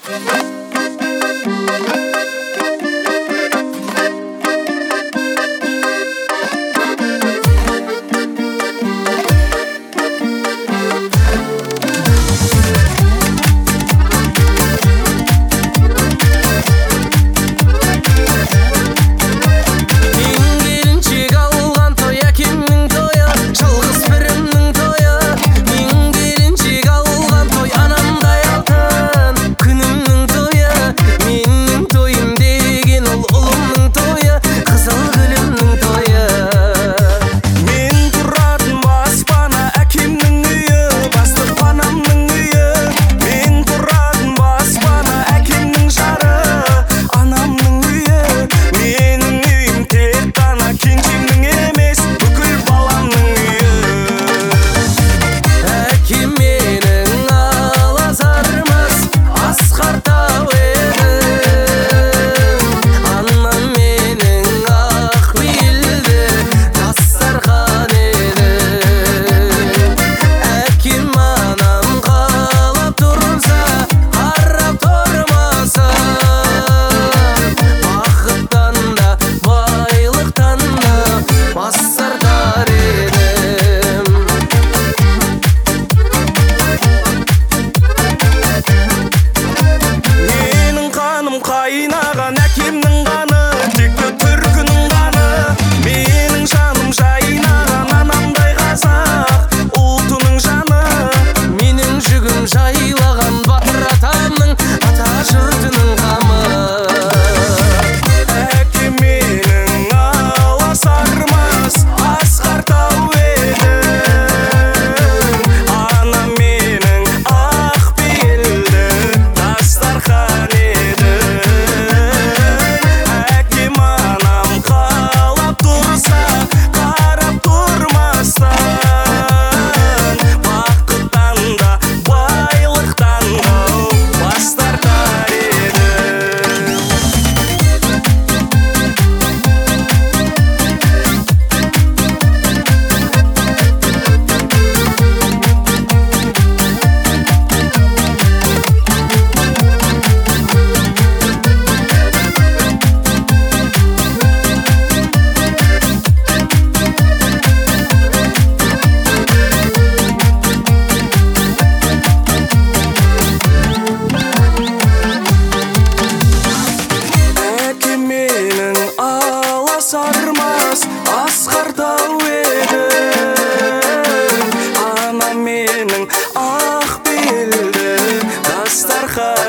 Қайнаған әкемнің қаны, текті түркінің қаны. Менің жаным жайнаған анамдай қазақ ұлтының жаны. Менің жүгім жайлаған батыр атамның ата жұртының қамы. Әкем менің аласармас асқар тау еді. Анам менің ақ белді дастархан еді. Сармас асқар тау еді. Анам менің ақ белді дастархан